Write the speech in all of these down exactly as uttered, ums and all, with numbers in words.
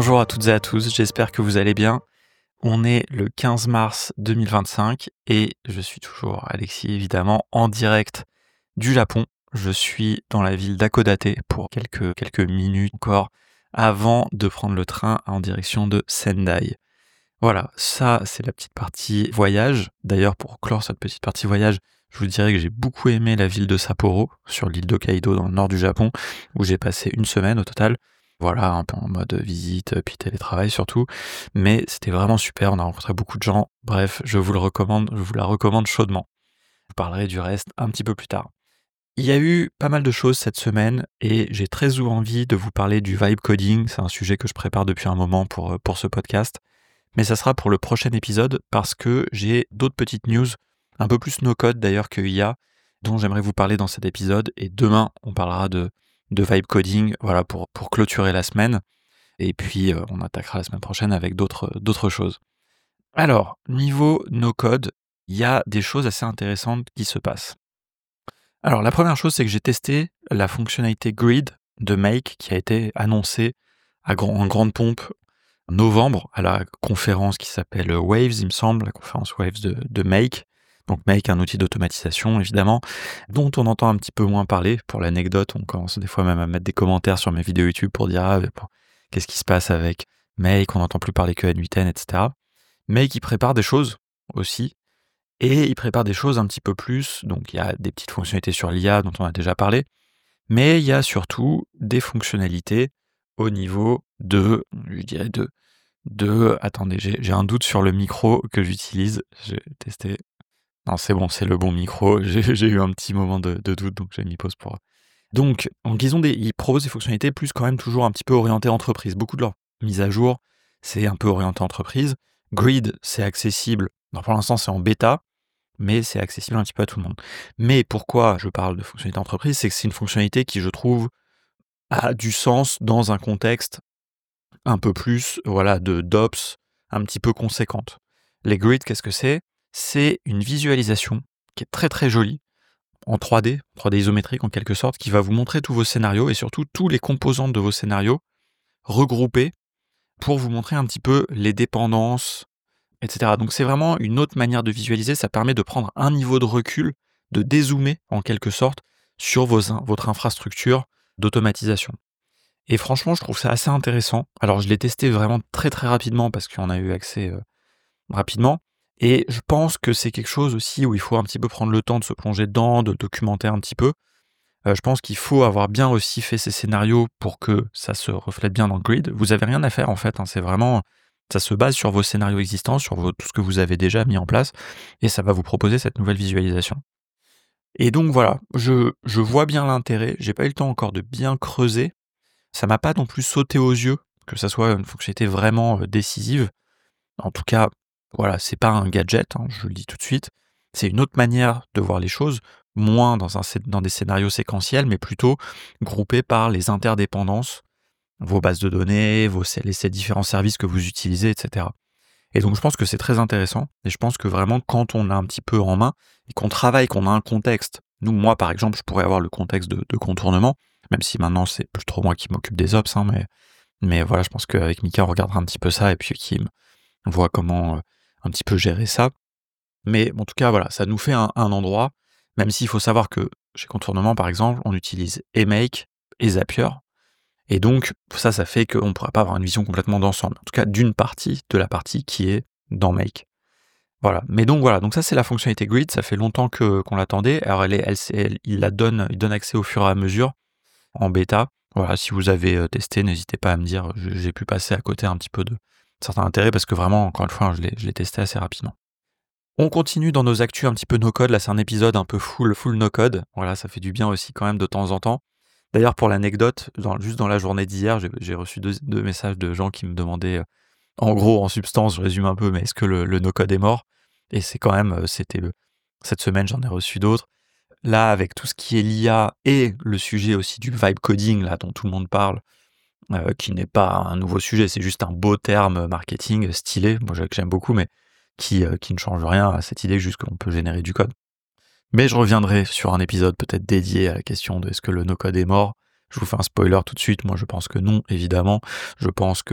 Bonjour à toutes et à tous, j'espère que vous allez bien. On est le quinze mars deux mille vingt-cinq et je suis toujours Alexis évidemment en direct du Japon. Je suis dans la ville d'Hakodate pour quelques, quelques minutes encore avant de prendre le train en direction de Sendai. Voilà, ça c'est la petite partie voyage. D'ailleurs pour clore cette petite partie voyage, je vous dirais que j'ai beaucoup aimé la ville de Sapporo sur l'île d'Hokkaido dans le nord du Japon où j'ai passé une semaine au total. Voilà, un peu en mode visite, puis télétravail surtout. Mais c'était vraiment super, on a rencontré beaucoup de gens. Bref, je vous le recommande, je vous la recommande chaudement. Je parlerai du reste un petit peu plus tard. Il y a eu pas mal de choses cette semaine et j'ai très envie de vous parler du vibe coding. C'est un sujet que je prépare depuis un moment pour, pour ce podcast. Mais ça sera pour le prochain épisode parce que j'ai d'autres petites news, un peu plus no-code d'ailleurs que I A, dont j'aimerais vous parler dans cet épisode. Et demain, on parlera de, de vibe coding, voilà, pour, pour clôturer la semaine. Et puis, euh, on attaquera la semaine prochaine avec d'autres, d'autres choses. Alors, niveau no-code, il y a des choses assez intéressantes qui se passent. Alors, la première chose, c'est que j'ai testé la fonctionnalité Grid de Make qui a été annoncée à grand, en grande pompe en novembre à la conférence qui s'appelle Waves, il me semble, la conférence Waves de, de Make. Donc Make, un outil d'automatisation, évidemment, dont on entend un petit peu moins parler. Pour l'anecdote, on commence des fois même à mettre des commentaires sur mes vidéos YouTube pour dire ah, pour, qu'est-ce qui se passe avec Make, on n'entend plus parler que N huit N, et cetera. Make, il prépare des choses aussi, et il prépare des choses un petit peu plus. Donc il y a des petites fonctionnalités sur l'I A dont on a déjà parlé, mais il y a surtout des fonctionnalités au niveau de, je dirais, de, de attendez, j'ai, j'ai un doute sur le micro que j'utilise, j'ai testé, non c'est bon, c'est le bon micro, j'ai, j'ai eu un petit moment de, de doute, donc j'ai mis pause pour... Donc, en ils, ont des, ils proposent des fonctionnalités plus quand même toujours un petit peu orientées entreprise, beaucoup de leurs mises à jour, c'est un peu orienté entreprise, Grid, c'est accessible, alors pour l'instant c'est en bêta, mais c'est accessible un petit peu à tout le monde. Mais pourquoi je parle de fonctionnalité entreprise, c'est que c'est une fonctionnalité qui, je trouve, a du sens dans un contexte un peu plus voilà, de d'ops un petit peu conséquente. Les grids, qu'est-ce que c'est ? C'est une visualisation qui est très très jolie, en trois D, trois D isométrique en quelque sorte, qui va vous montrer tous vos scénarios et surtout tous les composantes de vos scénarios regroupés pour vous montrer un petit peu les dépendances, et cetera. Donc c'est vraiment une autre manière de visualiser, ça permet de prendre un niveau de recul, de dézoomer en quelque sorte sur vos, votre infrastructure d'automatisation. Et franchement, je trouve ça assez intéressant. Alors je l'ai testé vraiment très très rapidement parce qu'on a eu accès euh, rapidement. Et je pense que c'est quelque chose aussi où il faut un petit peu prendre le temps de se plonger dedans, de documenter un petit peu. Euh, je pense qu'il faut avoir bien aussi fait ces scénarios pour que ça se reflète bien dans le grid. Vous avez rien à faire en fait, hein, c'est vraiment... Ça se base sur vos scénarios existants, sur vos, tout ce que vous avez déjà mis en place, et ça va vous proposer cette nouvelle visualisation. Et donc voilà, je, je vois bien l'intérêt, j'ai pas eu le temps encore de bien creuser, ça m'a pas non plus sauté aux yeux, que ça soit une fonctionnalité vraiment euh, décisive. En tout cas, voilà, c'est pas un gadget, hein, je le dis tout de suite, c'est une autre manière de voir les choses, moins dans, un, dans des scénarios séquentiels, mais plutôt groupés par les interdépendances, vos bases de données, vos, les, ces différents services que vous utilisez, et cetera. Et donc je pense que c'est très intéressant, et je pense que vraiment quand on a un petit peu en main, et qu'on travaille, qu'on a un contexte, nous, moi par exemple, je pourrais avoir le contexte de, de contournement, même si maintenant c'est plus trop moi qui m'occupe des ops, hein, mais, mais voilà, je pense qu'avec Mika on regardera un petit peu ça, et puis qui voit comment euh, un petit peu gérer ça. Mais en tout cas, voilà, ça nous fait un, un endroit, même s'il faut savoir que chez Contournement, par exemple, on utilise et Make et Zapier, et donc ça, ça fait qu'on ne pourra pas avoir une vision complètement d'ensemble, en tout cas d'une partie de la partie qui est dans Make. Voilà, mais donc voilà, donc ça c'est la fonctionnalité Grid, ça fait longtemps que, qu'on l'attendait, alors elle est, elle, elle, il la donne, il donne accès au fur et à mesure, en bêta. Voilà, si vous avez testé, n'hésitez pas à me dire, j'ai pu passer à côté un petit peu de certains intérêts, parce que vraiment, encore une fois, je l'ai, je l'ai testé assez rapidement. On continue dans nos actus un petit peu no-code, là c'est un épisode un peu full, full no-code, voilà, ça fait du bien aussi quand même de temps en temps. D'ailleurs, pour l'anecdote, dans, juste dans la journée d'hier, j'ai, j'ai reçu deux, deux messages de gens qui me demandaient, euh, en gros, en substance, je résume un peu, mais est-ce que le, le no-code est mort ? Et c'est quand même, euh, c'était le, cette semaine, j'en ai reçu d'autres. Là, avec tout ce qui est l'I A et le sujet aussi du vibe coding, là, dont tout le monde parle, euh, qui n'est pas un nouveau sujet, c'est juste un beau terme marketing stylé, moi que j'aime beaucoup, mais qui, euh, qui ne change rien à cette idée juste qu'on peut générer du code. Mais je reviendrai sur un épisode peut-être dédié à la question de est-ce que le no-code est mort. Je vous fais un spoiler tout de suite, moi je pense que non, évidemment. Je pense que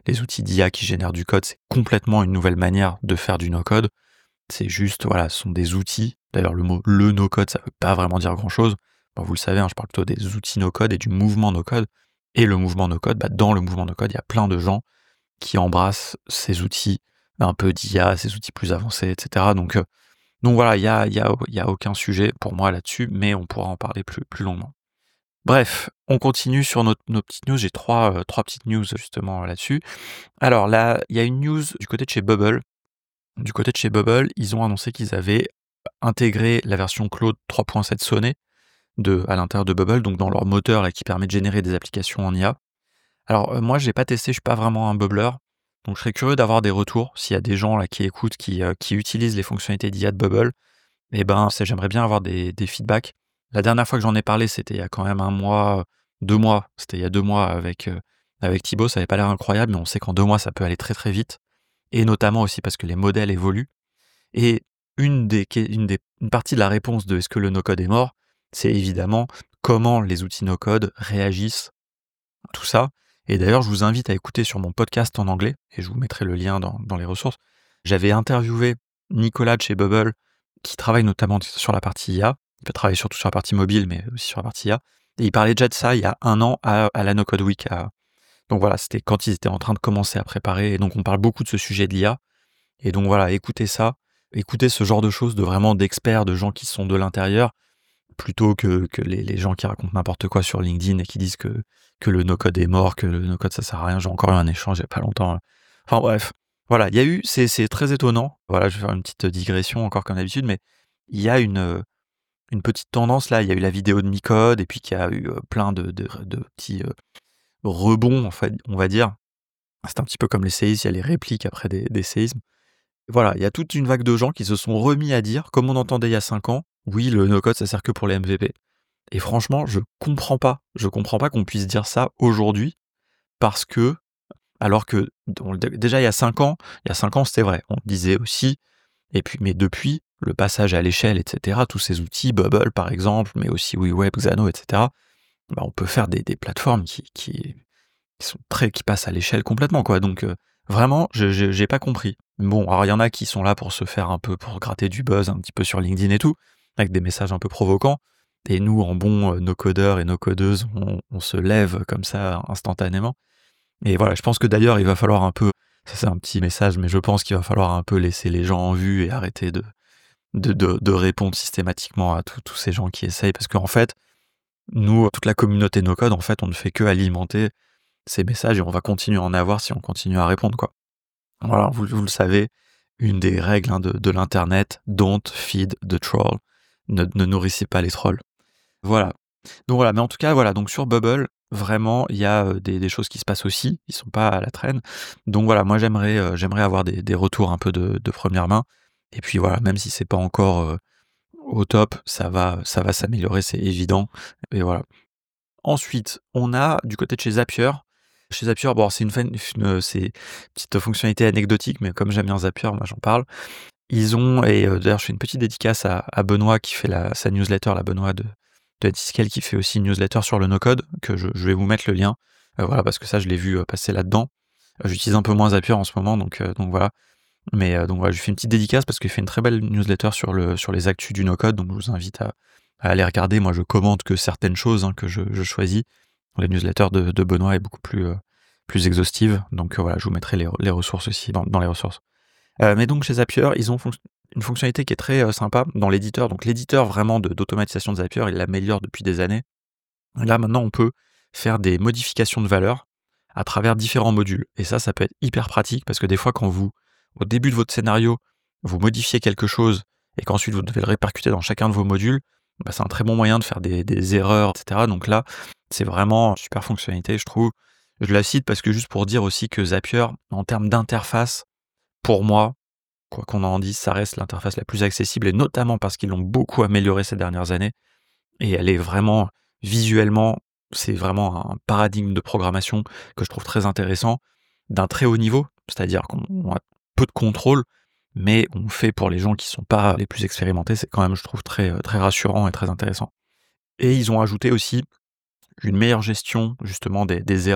les outils d'I A qui génèrent du code, c'est complètement une nouvelle manière de faire du no-code. C'est juste, voilà, ce sont des outils. D'ailleurs, le mot le no-code, ça veut pas vraiment dire grand-chose. Bon, vous le savez, hein, je parle plutôt des outils no-code et du mouvement no-code. Et le mouvement no-code, bah, dans le mouvement no-code, il y a plein de gens qui embrassent ces outils un peu d'I A, ces outils plus avancés, et cetera. Donc, euh, donc voilà, il y a, y, a, y a aucun sujet pour moi là-dessus, mais on pourra en parler plus, plus longuement. Bref, on continue sur nos, nos petites news. J'ai trois, euh, trois petites news justement là-dessus. Alors là, il y a une news du côté de chez Bubble. Du côté de chez Bubble, ils ont annoncé qu'ils avaient intégré la version Claude trois point sept Sonnet de, à l'intérieur de Bubble, donc dans leur moteur là, qui permet de générer des applications en I A. Alors euh, moi, je n'ai pas testé, je suis pas vraiment un bubbler, donc je serais curieux d'avoir des retours. S'il y a des gens là qui écoutent, qui, euh, qui utilisent les fonctionnalités d'I A de Bubble, eh ben, c'est- j'aimerais bien avoir des, des feedbacks. La dernière fois que j'en ai parlé, c'était il y a quand même un mois, deux mois. C'était il y a deux mois avec, euh, avec Thibaut. Ça n'avait pas l'air incroyable, mais on sait qu'en deux mois, ça peut aller très très vite. Et notamment aussi parce que les modèles évoluent. Et une, des, que- une, des, une partie de la réponse de est-ce que le no-code est mort, c'est évidemment comment les outils no-code réagissent à tout ça. Et d'ailleurs, je vous invite à écouter sur mon podcast en anglais, et je vous mettrai le lien dans, dans les ressources. J'avais interviewé Nicolas de chez Bubble, qui travaille notamment sur la partie I A. Il peut travailler surtout sur la partie mobile, mais aussi sur la partie I A. Et il parlait déjà de ça il y a un an à, à la No Code Week. à- Donc voilà, c'était quand ils étaient en train de commencer à préparer. Et donc on parle beaucoup de ce sujet de l'I A. Et donc voilà, écoutez ça. Écoutez ce genre de choses, de vraiment d'experts, de gens qui sont de l'intérieur, plutôt que, que les, les gens qui racontent n'importe quoi sur LinkedIn et qui disent que, que le no-code est mort, que le no-code ça sert à rien. J'ai encore eu un échange il n'y a pas longtemps. Enfin bref, voilà, il y a eu, c'est, c'est très étonnant. Voilà, je vais faire une petite digression encore comme d'habitude, mais il y a une, euh, une petite tendance là. Il y a eu la vidéo de Micode et puis qu'il y a eu euh, plein de, de, de petits euh, rebonds, en fait, on va dire. C'est un petit peu comme les séismes, il y a les répliques après des, des séismes. Voilà, il y a toute une vague de gens qui se sont remis à dire, comme on entendait il y a cinq ans, oui, le no-code, ça sert que pour les M V P. Et franchement, je comprends pas. Je comprends pas qu'on puisse dire ça aujourd'hui, parce que, alors que, on- déjà il y a cinq ans, il y a cinq ans, c'était vrai. On le disait aussi, et puis, mais depuis, le passage à l'échelle, et cetera, tous ces outils, Bubble par exemple, mais aussi WeWeb, Xano, et cetera, bah, on peut faire des, des plateformes qui, qui, qui sont très, qui passent à l'échelle complètement, quoi. Donc, euh, vraiment, je, je- j'ai pas compris. Bon, alors il y en a qui sont là pour se faire un peu, pour gratter du buzz un petit peu sur LinkedIn et tout, avec des messages un peu provocants. Et nous, en bons euh, no codeurs et no codeuses, on, on se lève comme ça instantanément. Et voilà, je pense que d'ailleurs, il va falloir un peu, ça c'est un petit message, mais je pense qu'il va falloir un peu laisser les gens en vue et arrêter de, de, de, de répondre systématiquement à tous tous ces gens qui essayent, parce qu'en fait, nous, toute la communauté no code, en fait, on ne fait que alimenter ces messages et on va continuer à en avoir si on continue à répondre, quoi. Voilà, vous, vous le savez, une des règles hein, de, de l'internet, don't feed the troll. Ne, ne nourrissez pas les trolls. Voilà. Donc voilà, mais en tout cas, voilà, donc sur Bubble, vraiment, il y a euh, des, des choses qui se passent aussi, ils sont pas à la traîne. Donc voilà, moi j'aimerais euh, j'aimerais avoir des, des retours un peu de, de première main. Et puis voilà, même si c'est pas encore euh, au top, ça va ça va s'améliorer, c'est évident. Et voilà. Ensuite, on a du côté de chez Zapier. Chez Zapier, bon, c'est une, fin- une- c'est une petite fonctionnalité anecdotique, mais comme j'aime bien Zapier, moi j'en parle. Ils ont, et euh, d'ailleurs je fais une petite dédicace à, à Benoît qui fait la, sa newsletter, la Benoît de, de Antiscale qui fait aussi une newsletter sur le no-code, que je, je vais vous mettre le lien. Euh, voilà, parce que ça je l'ai vu euh, passer là-dedans. Euh, J'utilise un peu moins Zapier en ce moment, donc, euh, donc voilà. Mais euh, donc voilà, je lui fais une petite dédicace parce qu'il fait une très belle newsletter sur, le, sur les actus du no-code, donc je vous invite à, à aller regarder. Moi je commente que certaines choses hein, que je, je choisis. La newsletter de, de Benoît est beaucoup plus, euh, plus exhaustive, donc euh, voilà, je vous mettrai les, les ressources aussi dans, dans les ressources. Euh, mais donc chez Zapier, ils ont fonc- une fonctionnalité qui est très euh, sympa dans l'éditeur. Donc l'éditeur vraiment de- d'automatisation de Zapier, il l'améliore depuis des années. Et là maintenant, on peut faire des modifications de valeur à travers différents modules. Et ça, ça peut être hyper pratique parce que des fois, quand vous, au début de votre scénario, vous modifiez quelque chose et qu'ensuite vous devez le répercuter dans chacun de vos modules, bah, c'est un très bon moyen de faire des, des erreurs, et cetera. Donc là, c'est vraiment une super fonctionnalité, je trouve. Je la cite parce que juste pour dire aussi que Zapier, en termes d'interface, pour moi, quoi qu'on en dise, ça reste l'interface la plus accessible, et notamment parce qu'ils l'ont beaucoup améliorée ces dernières années. Et elle est vraiment, visuellement, c'est vraiment un paradigme de programmation que je trouve très intéressant, d'un très haut niveau, c'est-à-dire qu'on a peu de contrôle, mais on fait pour les gens qui sont pas les plus expérimentés, c'est quand même, je trouve, très, euh, très rassurant et très intéressant. Et ils ont ajouté aussi une meilleure gestion, justement, des, des erreurs.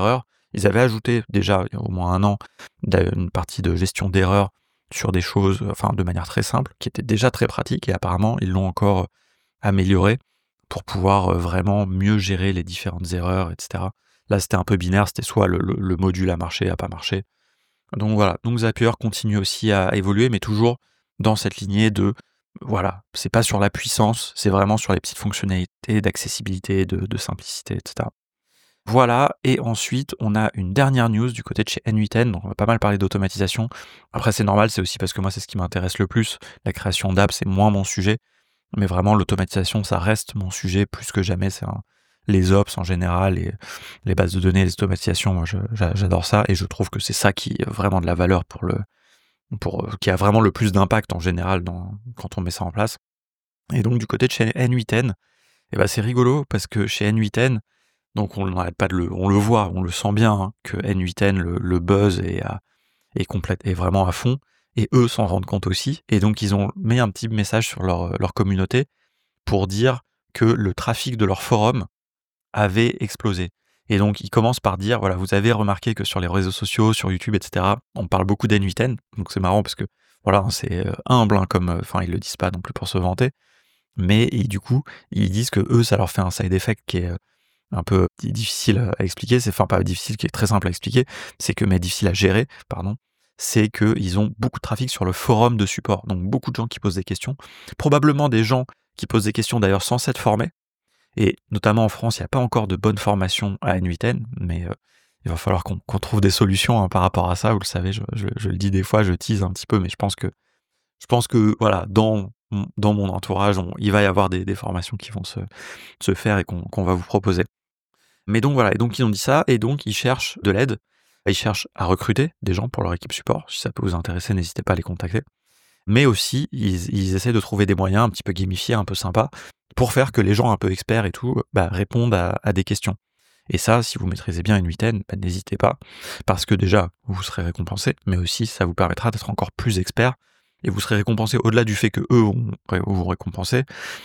Ils avaient ajouté déjà, il y a au moins un an, da une partie de gestion d'erreurs sur des choses, enfin de manière très simple, qui était déjà très pratique et apparemment ils l'ont encore amélioré pour pouvoir, heu, vraiment mieux gérer les différentes erreurs et cetera. Là, c'était un peu binaire, c'était soit le le le module a marché, a pas marché. Donc voilà, donc Zapier continue aussi à évoluer, mais toujours dans cette lignée de, voilà, c'est pas sur la puissance, c'est vraiment sur les petites fonctionnalités d'accessibilité, de de simplicité et cetera. Voilà, et ensuite on a une dernière news du côté de chez N huit N, donc on va pas mal parler d'automatisation. Après c'est normal, c'est aussi parce que moi c'est ce qui m'intéresse le plus. La création d'apps, c'est moins mon sujet, mais vraiment l'automatisation, ça reste mon sujet plus que jamais. C'est un les ops en général et les bases de données, les automatisations, moi je j'a j'adore ça et je trouve que c'est ça qui a vraiment de la valeur pour le pour, heu, qui a vraiment le plus d'impact en général dans quand on met ça en place. Et donc du côté de chez N huit N, et bah, c'est rigolo parce que chez N huit N, donc on n'arrête pas de le on le voit, on le sent bien, hein, que N huit N, le le buzz est à est complète est vraiment à fond et eux s'en rendent compte aussi et donc ils ont mis un petit message sur leur, leur communauté pour dire que le trafic de leur forum avait explosé. Et donc ils commencent par dire, voilà, vous avez remarqué que sur les réseaux sociaux, sur YouTube, et cetera, on parle beaucoup d'N huit N, donc c'est marrant parce que, voilà, hein, c'est euh, humble, hein, comme, euh, enfin, ils le disent pas non plus pour se vanter, mais et du coup, ils disent que eux, ça leur fait un side effect qui est euh, un peu difficile à expliquer, c'est enfin pas difficile, qui est très simple à expliquer, c'est que, mais difficile à gérer, pardon, c'est qu'ils ont beaucoup de trafic sur le forum de support, donc beaucoup de gens qui posent des questions, probablement des gens qui posent des questions d'ailleurs sans s'être formés, et notamment en France, il n'y a pas encore de bonne formation à N huit N, mais euh, il va falloir qu'on qu'on trouve des solutions, hein, par rapport à ça. Vous le savez, je, je- je le dis des fois, je tease un petit peu, mais je pense que, je pense que voilà, dans, mon- dans mon entourage, on- il va y avoir des, des formations qui vont se, se faire et qu'on qu'on va vous proposer. Mais donc voilà, et donc ils ont dit ça, et donc ils cherchent de l'aide. Ils cherchent à recruter des gens pour leur équipe support. Si ça peut vous intéresser, n'hésitez pas à les contacter. Mais aussi, ils, ils essaient de trouver des moyens un petit peu gamifiés, un peu sympas, pour faire que les gens un peu experts et tout bah, répondent à, à des questions. Et ça, si vous maîtrisez bien une huitaine, bah, n'hésitez pas, parce que déjà, vous serez récompensé, mais aussi ça vous permettra d'être encore plus expert, et vous serez récompensé au-delà du fait que eux vont vous récompenser.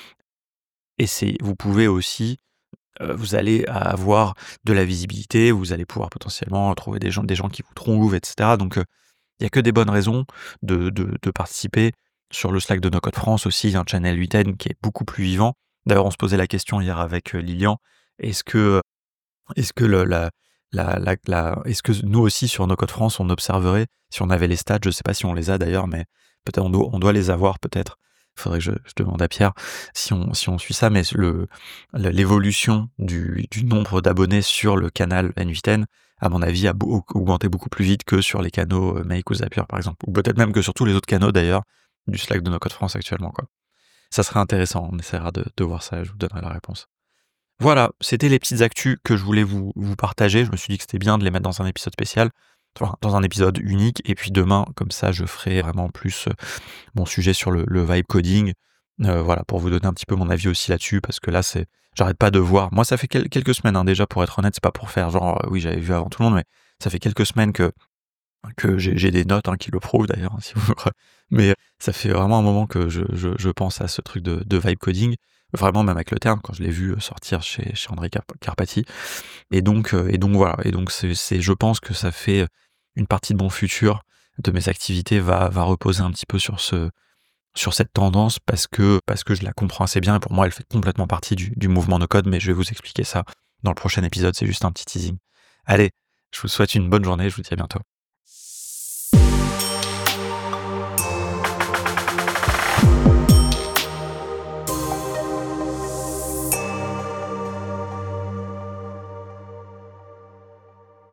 Et c'est, vous pouvez aussi, euh, vous allez avoir de la visibilité, vous allez pouvoir potentiellement trouver des gens, des gens qui vous trouvent, et cetera. Donc euh, il y a que des bonnes raisons de, de, de participer. Sur le Slack de No Code France aussi, il y a un channel huit N qui est beaucoup plus vivant. D'ailleurs, on se posait la question hier avec euh, Lilian, est-ce que, est-ce que le, la, la, la, la- est-ce que nous aussi sur No Code France, on observerait si on avait les stats, je sais pas si on les a d'ailleurs, mais peut-être on doit, on doit les avoir peut-être. Il faudrait que je, je demande à Pierre si on, si on suit ça, mais le, le- l'évolution du, du nombre d'abonnés sur le canal N huit N, à mon avis, a beau- augmenté beaucoup plus vite que sur les canaux euh, Make ou Zapier, par exemple. Ou peut-être même que sur tous les autres canaux, d'ailleurs, du Slack de No Code France actuellement, quoi. Ça serait intéressant, on essaiera de, de voir ça, je vous donnerai la réponse. Voilà, c'était les petites actus que je voulais vous, vous partager. Je me suis dit que c'était bien de les mettre dans un épisode spécial, enfin, dans un épisode unique. Et puis demain, comme ça, je ferai vraiment plus euh, mon sujet sur le, le vibe coding. Euh, voilà, pour vous donner un petit peu mon avis aussi là-dessus, parce que là, c'est, j'arrête pas de voir. Moi, ça fait quel- quelques semaines, hein, déjà, pour être honnête, c'est pas pour faire genre, euh, oui, j'avais vu avant tout le monde, mais ça fait quelques semaines que que j'ai j'ai des notes, hein, qui le prouvent d'ailleurs, hein, si vous mais euh, ça fait vraiment un moment que je, je, je pense à ce truc de, de vibe coding, vraiment même avec le terme, quand je l'ai vu euh, sortir chez, chez André Carp- Carpati. Et donc, euh, et donc voilà, et donc c'est, c'est, je pense que ça fait une partie de mon futur, de mes activités, va, va reposer un petit peu sur, ce, sur cette tendance, parce que, parce que je la comprends assez bien, et pour moi elle fait complètement partie du, du mouvement no code, mais je vais vous expliquer ça dans le prochain épisode, c'est juste un petit teasing. Allez, je vous souhaite une bonne journée, je vous dis à bientôt.